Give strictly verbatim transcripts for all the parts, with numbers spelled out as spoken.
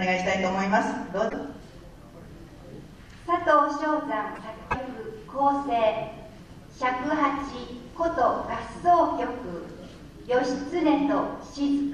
願いしたいと思います。どうぞ。 佐藤正山作曲構成尺八琴合奏曲義経と静。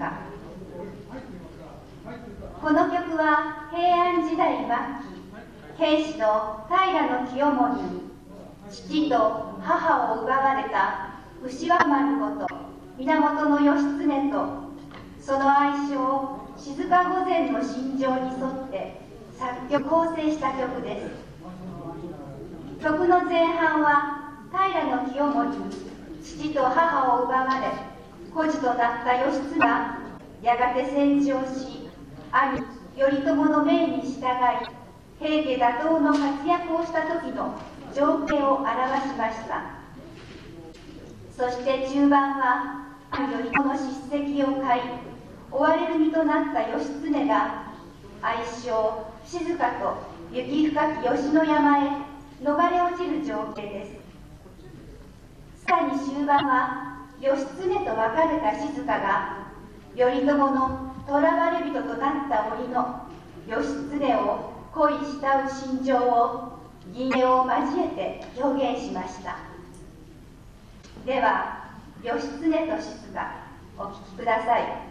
この曲は平安時代末期、平氏の平清盛に父と母を奪われた牛若丸こと源義経とその愛称静御前の心情に沿って作曲構成した曲です。曲の前半は平清盛に父と母を奪われ孤児となった義経がやがて戦死をし、兄頼朝の命に従い平家打倒の活躍をした時の情景を表しました。そして中盤は兄頼朝の叱責を買い追われる身となった義経が愛称静と雪深き吉野山へ逃れ落ちる情景です。さらに終盤は義経と別れた静が頼朝の囚われ人となった折の義経を恋慕う心情を吟詠を交えて表現しました。では義経と静お聴きください。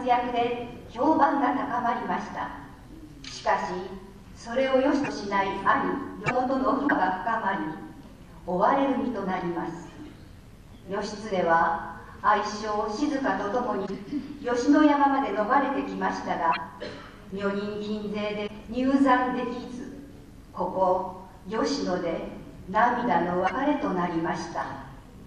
躍で評判が高まりました。しかしそれを良しとしない兄与野との不和が深まり、追われる身となります。義経は愛称静とともに吉野山まで逃れてきましたが、女人禁税で入山できず、ここ吉野で涙の別れとなりました。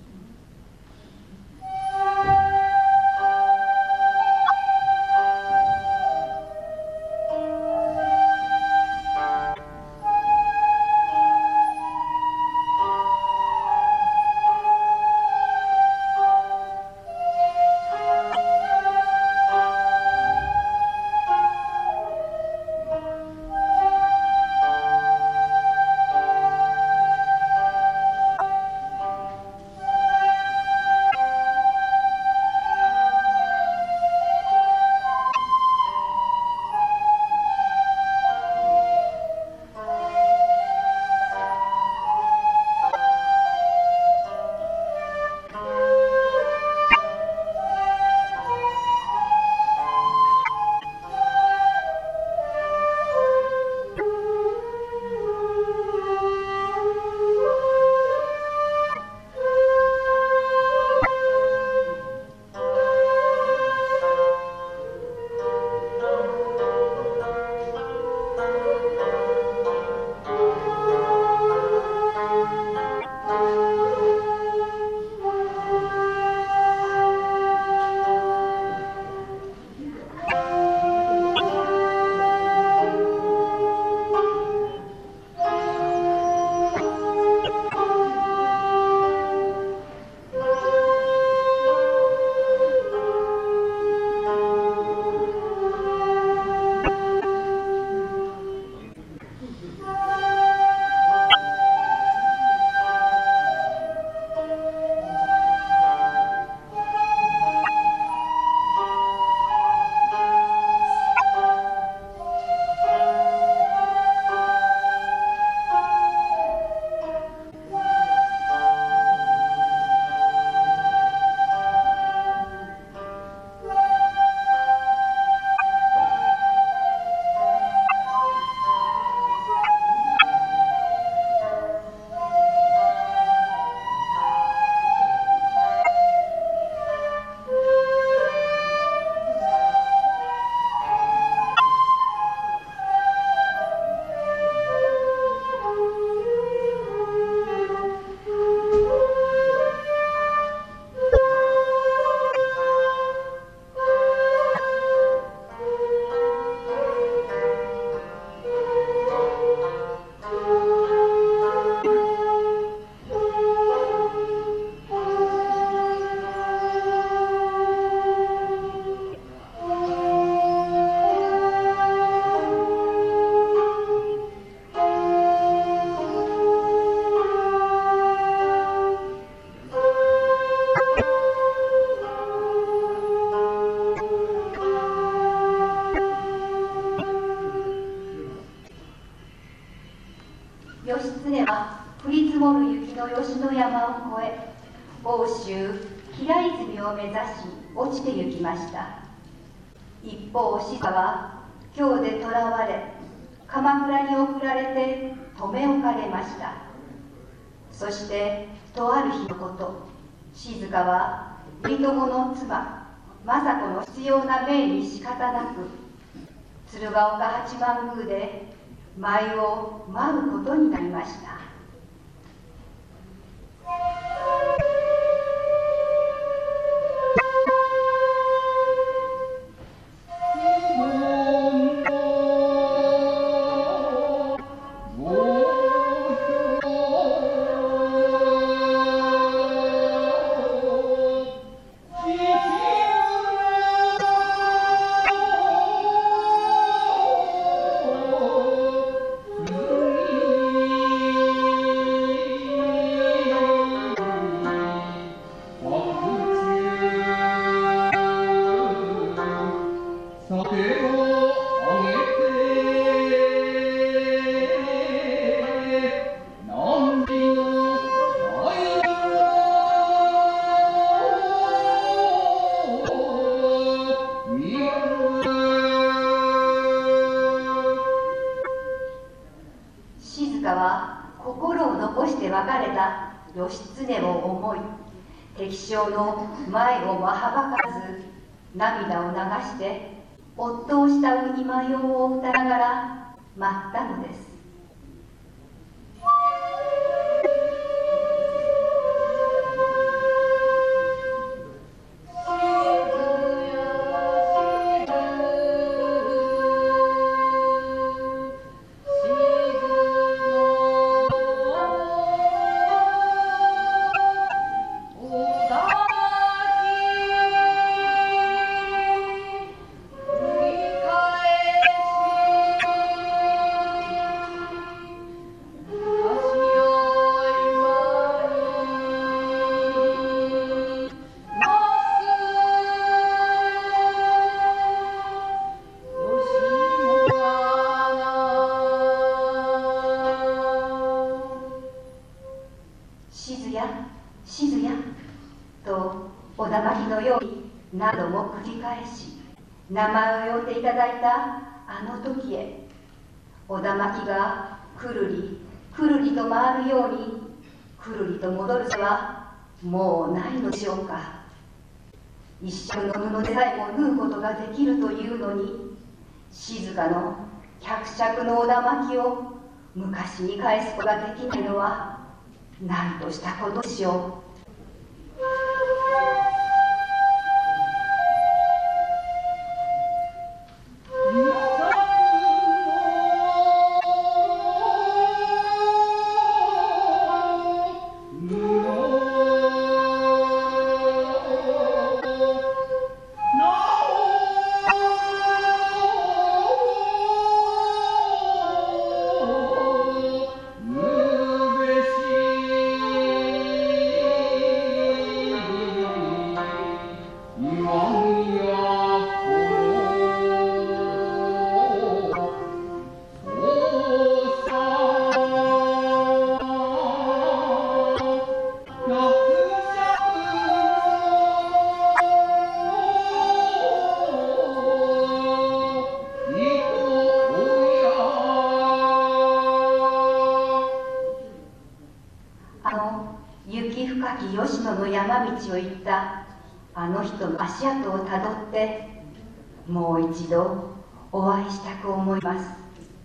吉野山を越え、奥州平泉を目指し落ちて行きました。一方静は京で捕らわれ、鎌倉に送られて留め置かれました。そしてとある日のこと、静は頼朝の妻政子の必要な命に仕方なく、鶴岡八幡宮で舞を舞うことになりました。 まかれた義経を思い、敵将の前をまはばかず涙を流して夫を慕う今用を歌いながら待ったのです。静やとおだまきのように何度も繰り返し名前を呼んでいただいたあの時へ、おだまきがくるりくるりと回るようにくるりと戻る手はもうないのでしょうか。一色の布でさえも縫うことができるというのに、静かの百尺のおだまきを昔に返すことができないのは何としたことでしょう。吉野の山道を行ったあの人の足跡をたどってもう一度お会いしたく思います。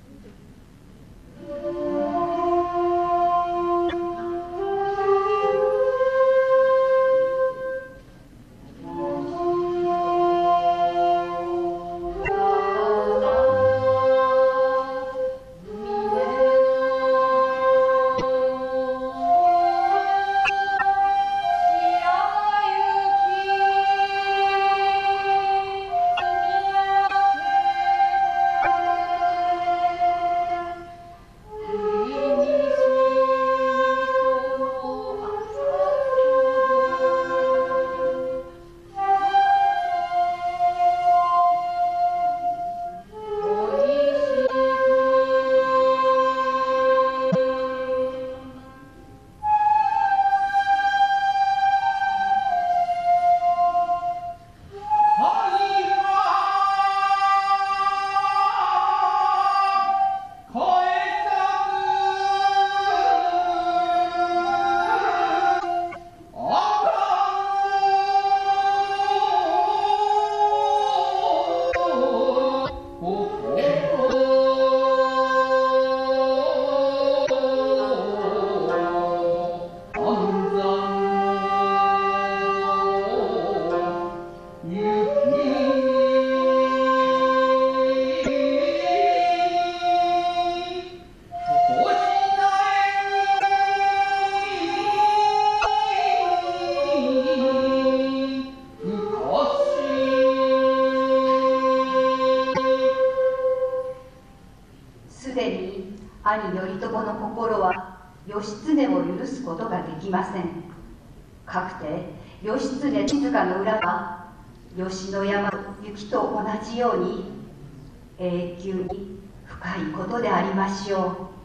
兄頼朝の心は義経を許すことができません。かくて義経静の裏は吉野山の雪と同じように永久に深いことでありましょう。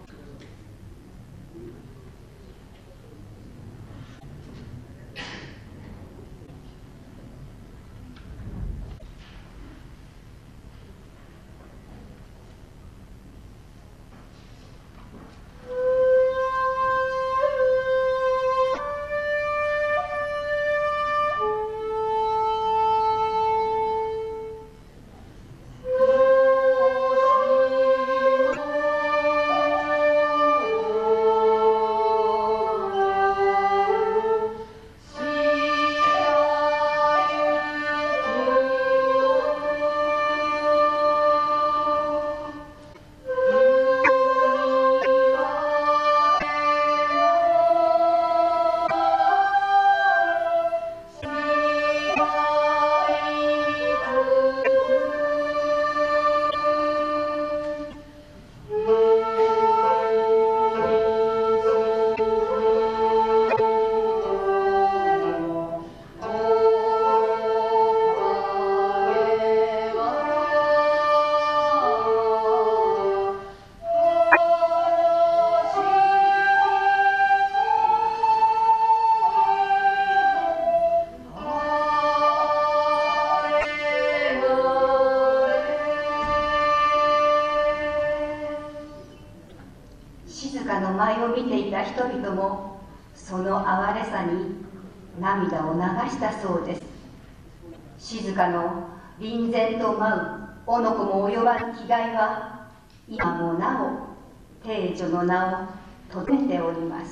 かの舞を見ていた人々もその哀れさに涙を流したそうです。静かの臨然と舞うおの子も及ばぬ気概は今もなお定女の名をとどめております。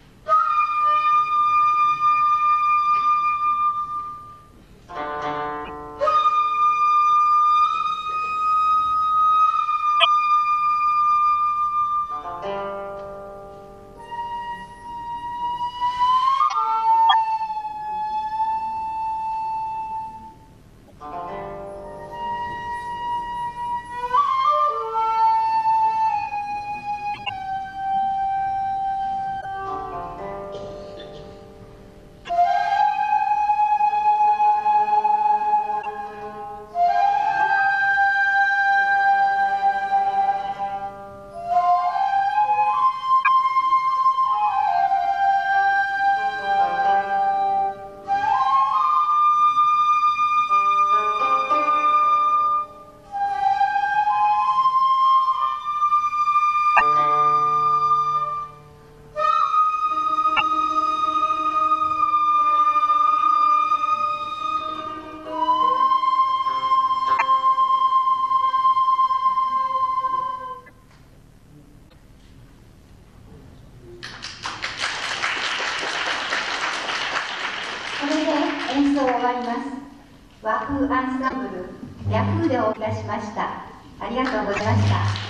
これで演奏終わります。和風アンサンブル、ヤフーでお送りしました。ありがとうございました。